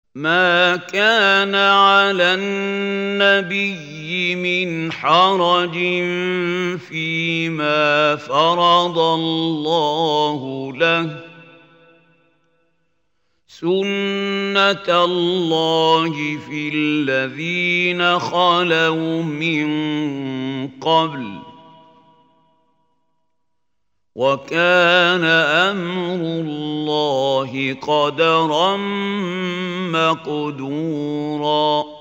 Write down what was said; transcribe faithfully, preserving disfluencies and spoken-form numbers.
ما كان على النبي من حرج فيما فرض الله له سنة الله في الذين خلوا من قبل وكان أمر الله قدرا مقدورا